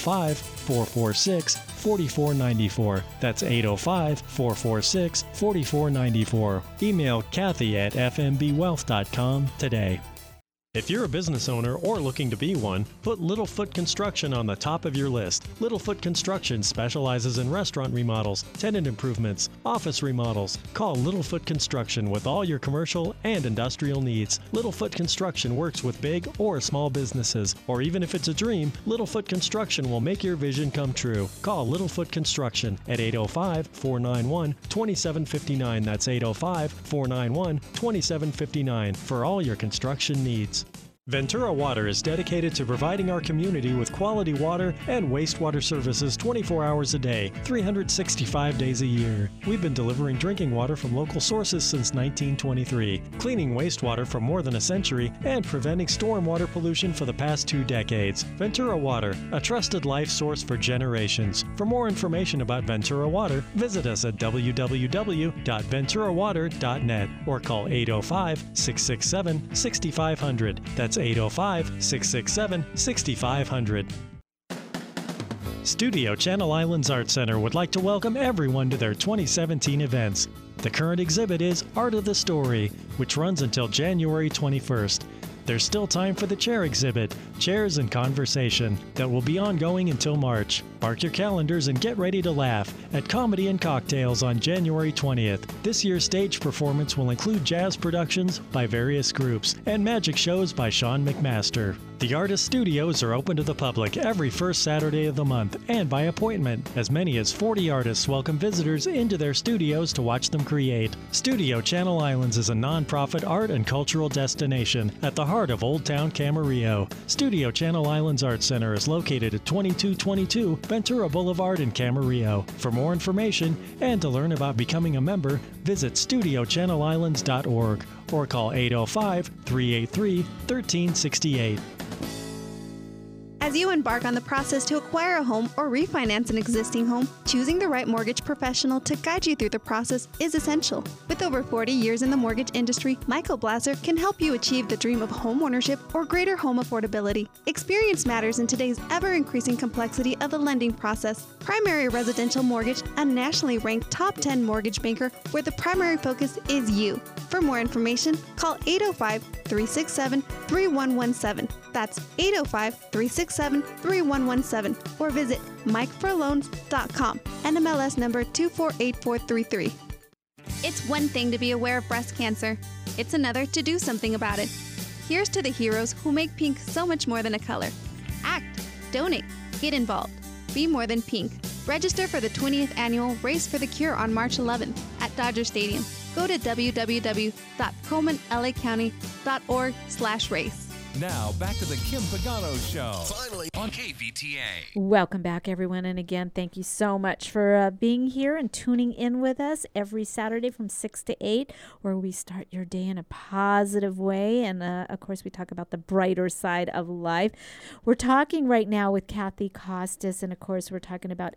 805-446-4494. That's 805-446-4494. Email Kathy at fmbwealth.com today. If you're a business owner or looking to be one, put Littlefoot Construction on the top of your list. Littlefoot Construction specializes in restaurant remodels, tenant improvements, office remodels. Call Littlefoot Construction with all your commercial and industrial needs. Littlefoot Construction works with big or small businesses, or even if it's a dream, Littlefoot Construction will make your vision come true. Call Littlefoot Construction at 805-491-2759. That's 805-491-2759 for all your construction needs. Ventura Water is dedicated to providing our community with quality water and wastewater services 24 hours a day, 365 days a year. We've been delivering drinking water from local sources since 1923, cleaning wastewater for more than a century, and preventing stormwater pollution for the past 2 decades. Ventura Water, a trusted life source for generations. For more information about Ventura Water, visit us at www.venturawater.net or call 805-667-6500. That's 805-667-6500. Studio Channel Islands Art Center would like to welcome everyone to their 2017 events. The current exhibit is Art of the Story, which runs until January 21st. There's still time for the chair exhibit, Chairs and Conversation, that will be ongoing until March. Mark your calendars and get ready to laugh at Comedy and Cocktails on January 20th. This year's stage performance will include jazz productions by various groups and magic shows by Sean McMaster. The artist studios are open to the public every first Saturday of the month and by appointment. As many as 40 artists welcome visitors into their studios to watch them create. Studio Channel Islands is a non-profit art and cultural destination at the heart of Old Town Camarillo. Studio Channel Islands Art Center is located at 2222 Ventura Boulevard in Camarillo. For more information and to learn about becoming a member, visit studiochannelislands.org or call 805-383-1368. As you embark on the process to acquire a home or refinance an existing home, choosing the right mortgage professional to guide you through the process is essential. With over 40 years in the mortgage industry, Michael Blaser can help you achieve the dream of home ownership or greater home affordability. Experience matters in today's ever-increasing complexity of the lending process. Primary Residential Mortgage, a nationally ranked top 10 mortgage banker where the primary focus is you. For more information, call 805-367-3117. That's 805-367-3117 or visit MikeForLoans.com. NMLS number 248433. It's one thing to be aware of breast cancer. It's another to do something about it. Here's to the heroes who make pink so much more than a color. Act, donate, get involved. Be more than pink. Register for the 20th annual Race for the Cure on March 11th at Dodger Stadium. Go to www.colemanlacounty.org/race. Now, back to the Kim Pagano Show. Finally on KVTA. Welcome back, everyone. And again, thank you so much for being here and tuning in with us every Saturday from 6 to 8, where we start your day in a positive way. And, of course, we talk about the brighter side of life. We're talking right now with Kathy Costas. And, of course, we're talking about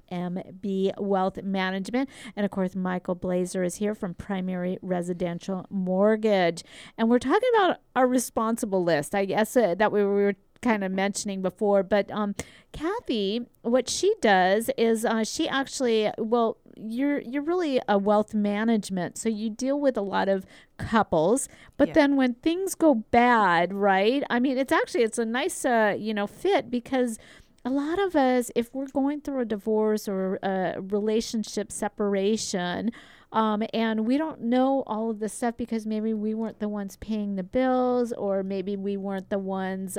FMB Wealth Management. And, of course, Michael Blaser is here from Primary Residential Mortgage. And we're talking about our responsible list. I guess that we were kind of mentioning before, but Kathy, what she does is she actually, well, you're really a wealth management, so you deal with a lot of couples, but then when things go bad, right? I mean, it's a nice fit, because a lot of us, if we're going through a divorce or a relationship separation, and we don't know all of the stuff because maybe we weren't the ones paying the bills, or maybe we weren't the ones,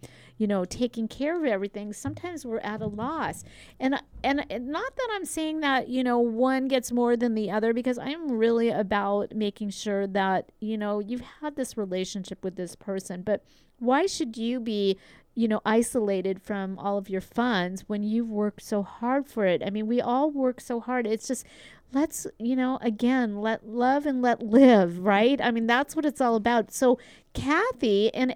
taking care of everything. Sometimes we're at a loss. And not that I'm saying that, one gets more than the other, because I'm really about making sure that, you've had this relationship with this person, but why should you be isolated from all of your funds when you've worked so hard for it? I mean, we all work so hard. It's just, let's, again, let love and let live, right? I mean, that's what it's all about. So Kathy and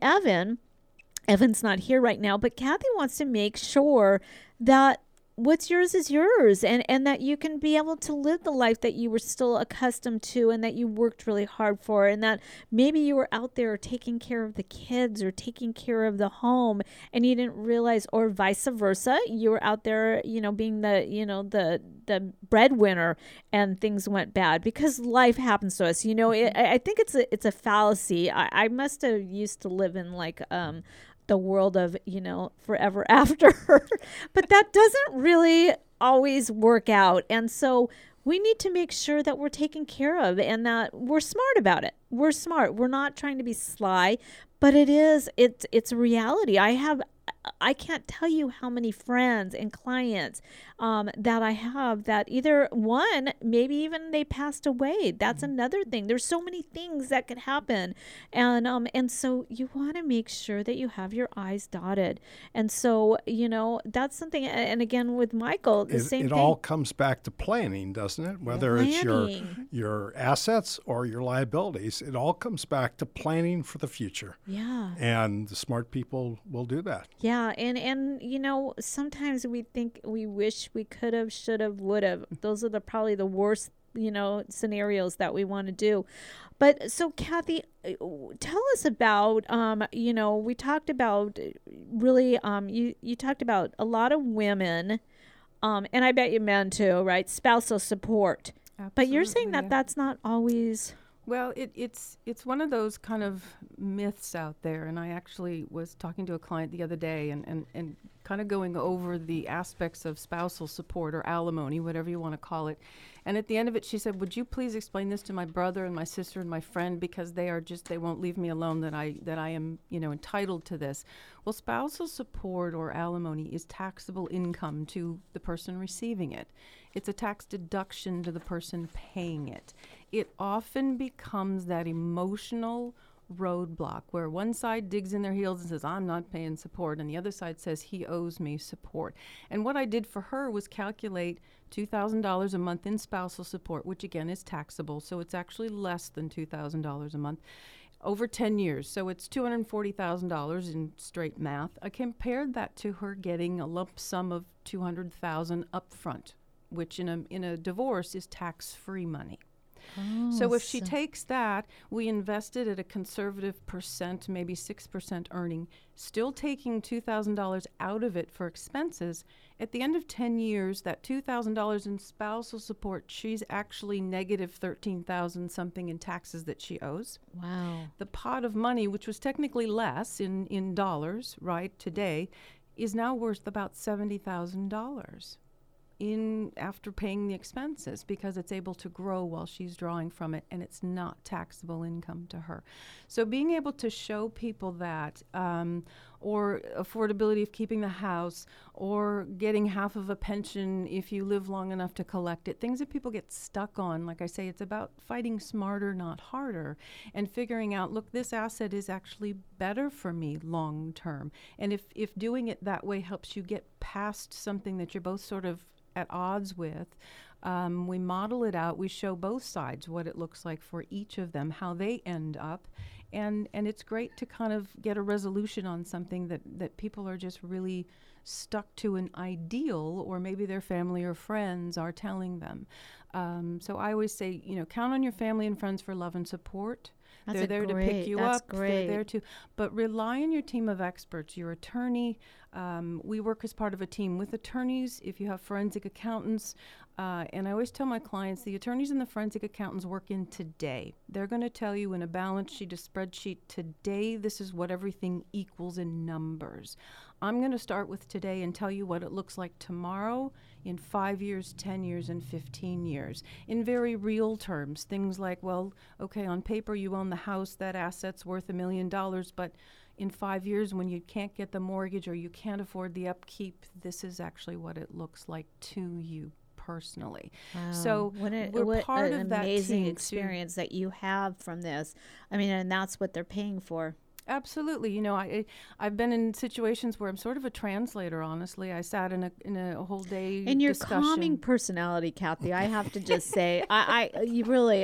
Evan's not here right now, but Kathy wants to make sure that what's yours is yours, and that you can be able to live the life that you were still accustomed to and that you worked really hard for, and that maybe you were out there taking care of the kids or taking care of the home and you didn't realize, or vice versa, you were out there, being the breadwinner and things went bad, because life happens to us. I think it's a fallacy. I must have used to live in the world of, forever after. But that doesn't really always work out. And so we need to make sure that we're taken care of and that we're smart about it. We're smart. We're not trying to be sly, but it's a reality. I have I can't tell you how many friends and clients that I have that either one, maybe even they passed away. That's another thing. There's so many things that could happen. And so you want to make sure that you have your I's dotted. And so, that's something. And again, with Michael, the same it thing. It all comes back to planning, doesn't it? Whether it's Planning. your assets or your liabilities, it all comes back to planning for the future. Yeah. And the smart people will do that. Yeah, and sometimes we think we wish we could have, should have, would have. Those are probably the worst, scenarios that we want to do. But so Kathy, tell us about, we talked about really, you talked about a lot of women, and I bet you men too, right? Spousal support. Absolutely, but you're saying that yeah. that's not always. Well, it's one of those kind of myths out there, and I actually was talking to a client the other day and kind of going over the aspects of spousal support or alimony, whatever you want to call it. And at the end of it, she said, "Would you please explain this to my brother and my sister and my friend, because they won't leave me alone, that I am, entitled to this." Well, spousal support or alimony is taxable income to the person receiving it. It's a tax deduction to the person paying it. It often becomes that emotional roadblock where one side digs in their heels and says, "I'm not paying support," and the other side says, "He owes me support." And what I did for her was calculate $2,000 a month in spousal support, which again is taxable, so it's actually less than $2,000 a month, over 10 years. So it's $240,000 in straight math. I compared that to her getting a lump sum of $200,000 up front, which in a divorce is tax-free money. So if she takes that, we invested at a conservative percent, maybe 6% earning, still taking $2,000 out of it for expenses. At the end of 10 years, that $2,000 in spousal support, she's actually negative $13,000 something in taxes that she owes. Wow. The pot of money, which was technically less in dollars, right, today, is now worth about $70,000. After paying the expenses, because it's able to grow while she's drawing from it, and it's not taxable income to her. So being able to show people that, or affordability of keeping the house, or getting half of a pension if you live long enough to collect it, things that people get stuck on. Like I say, it's about fighting smarter, not harder, and figuring out, look, this asset is actually better for me long term. And if doing it that way helps you get past something that you're both sort of at odds with, we model it out. We show both sides what it looks like for each of them, how they end up, and it's great to kind of get a resolution on something that people are just really stuck to an ideal, or maybe their family or friends are telling them. So I always say, count on your family and friends for love and support. They're there to pick you up. They're there to, but rely on your team of experts, your attorney. We work as part of a team with attorneys. If you have forensic accountants, and I always tell my clients, the attorneys and the forensic accountants work in today. They're going to tell you in a balance sheet, a spreadsheet, today this is what everything equals in numbers. I'm going to start with today and tell you what it looks like tomorrow, in 5 years, 10 years, and 15 years. In very real terms, things like, well, okay, on paper you own the house, that asset's worth $1 million, but in 5 years when you can't get the mortgage or you can't afford the upkeep, this is actually what it looks like to you personally. Wow. So we're part of that amazing team experience that you have from this. I mean, and that's what they're paying for. Absolutely. I've been in situations where I'm sort of a translator, honestly. I sat in a whole day And your discussion. calming personality, Kathy, I have to just say, you really,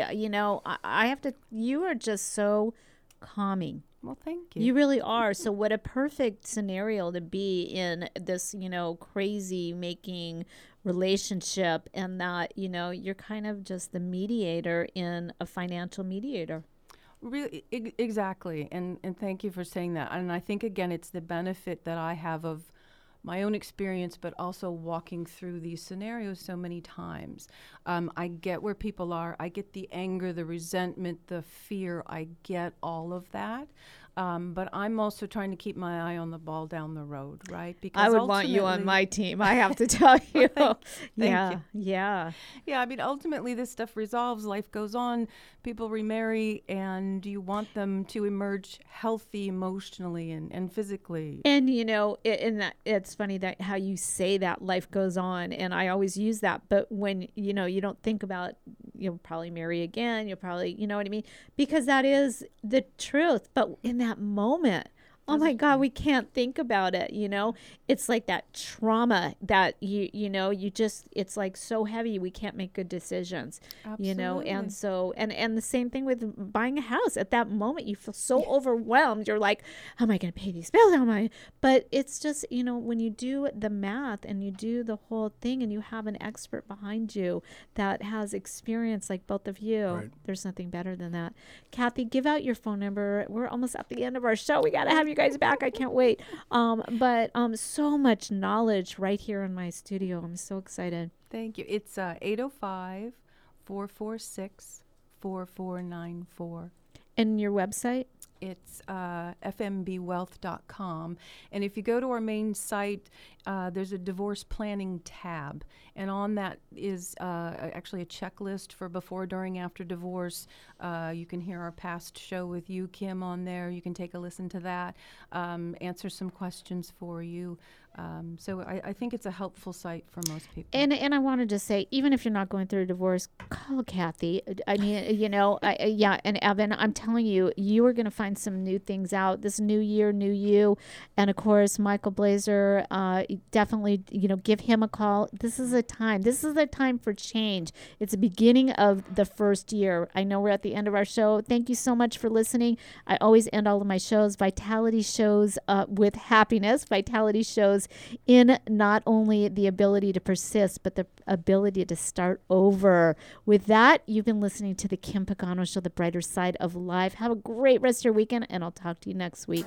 I have to, you are just so calming. Well, thank you. You really are. So what a perfect scenario to be in this, crazy making relationship, and that, you're kind of just the mediator in a financial mediator. Really, exactly. And thank you for saying that. And I think, again, it's the benefit that I have of my own experience, but also walking through these scenarios so many times. I get where people are. I get the anger, the resentment, the fear. I get all of that. But I'm also trying to keep my eye on the ball down the road, right? Because I would want you on my team, I have to tell you. Thank yeah, you. yeah. Yeah, I mean, ultimately, this stuff resolves. Life goes on. People remarry, and you want them to emerge healthy emotionally and physically. And it's funny that how you say that life goes on, and I always use that. But when you don't think about you'll probably marry again, you'll probably you know what I mean, because that is the truth. But in that moment, oh my God, we can't think about it. It's like that trauma that you just, it's like so heavy. We can't make good decisions, Absolutely. and so, and the same thing with buying a house. At that moment, you feel so overwhelmed. You're like, how am I going to pay these bills? But it's just, when you do the math and you do the whole thing and you have an expert behind you that has experience like both of you, Right. There's nothing better than that. Kathy, give out your phone number. We're almost at the end of our show. We got to have you guys back. I can't wait. But so much knowledge right here in my studio. I'm so excited. Thank you. It's 805-446-4494. And your website? It's fmbwealth.com. And if you go to our main site, there's a divorce planning tab. And on that is actually a checklist for before, during, after divorce. You can hear our past show with you, Kim, on there. You can take a listen to that, answer some questions for you. So I think it's a helpful site for most people. And I wanted to say, even if you're not going through a divorce, call Kathy. I mean, yeah. And Evan, I'm telling you, you are going to find some new things out. This new year, new you. And of course, Michael Blazer, definitely, give him a call. This is a time. This is a time for change. It's the beginning of the first year. I know we're at the end of our show. Thank you so much for listening. I always end all of my shows, Vitality shows with happiness. Vitality shows in not only the ability to persist, but the ability to start over. With that, you've been listening to the Kim Pagano Show, the brighter side of life. Have a great rest of your weekend, and I'll talk to you next week.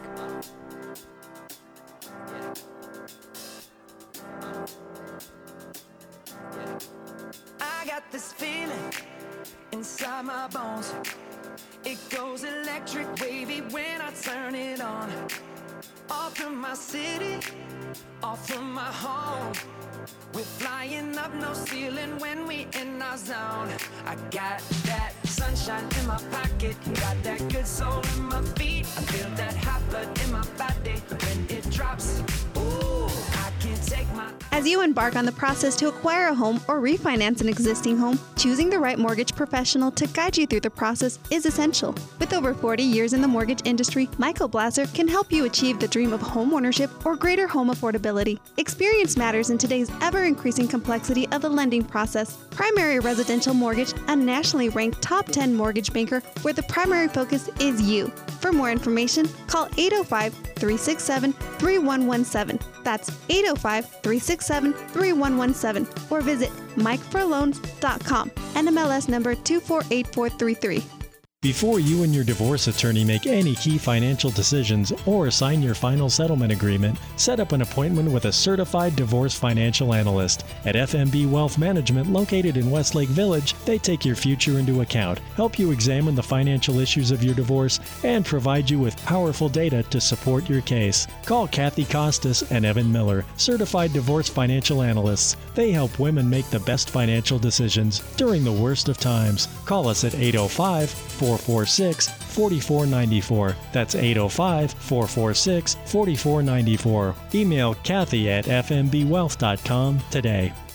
I got this feeling inside my bones. It goes electric wavy when I turn it on. Off from my city, off from my home. We're flying up, no ceiling when we in our zone. I got that sunshine in my pocket, got that good soul in my feet. I feel that hot blood in my body when it drops. Ooh, I can't take my... As you embark on the process to acquire a home or refinance an existing home, choosing the right mortgage professional to guide you through the process is essential. With over 40 years in the mortgage industry, Michael Blazer can help you achieve the dream of home ownership or greater home affordability. Experience matters in today's ever-increasing complexity of the lending process. Primary Residential Mortgage, a nationally ranked top 10 mortgage banker where the primary focus is you. For more information, call 805-367-3117. That's 805-367-3117 or visit MikeForLoans.com. NMLS number 248433. Before you and your divorce attorney make any key financial decisions or sign your final settlement agreement, set up an appointment with a certified divorce financial analyst. At FMB Wealth Management, located in Westlake Village, they take your future into account, help you examine the financial issues of your divorce, and provide you with powerful data to support your case. Call Kathy Costas and Evan Miller, certified divorce financial analysts. They help women make the best financial decisions during the worst of times. Call us at 805-446-4494. That's 805-446-4494. Email Kathy at fmbwealth.com today.